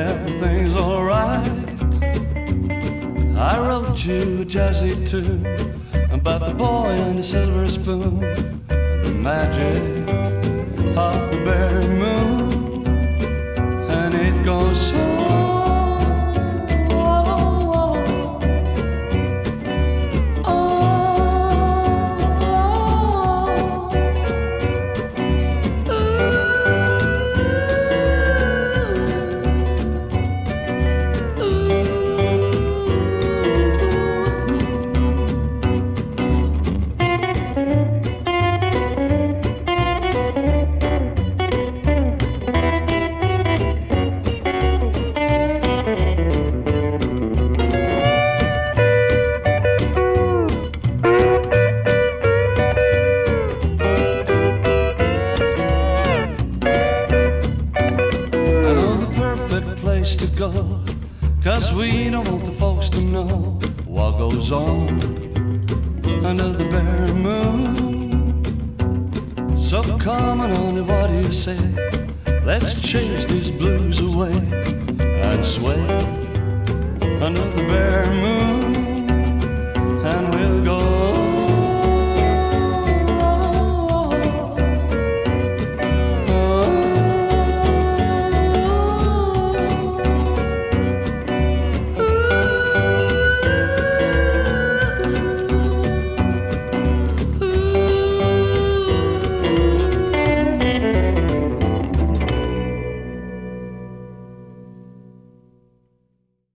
everything's alright. I wrote you a jazzy tune about the boy and the silver spoon and the magic of the bare moon, and it goes so. To go, 'cause we don't want the folks to know what goes on under the bare moon. So come on, honey, what do you say? Let's chase these blues away and sway under the bare moon.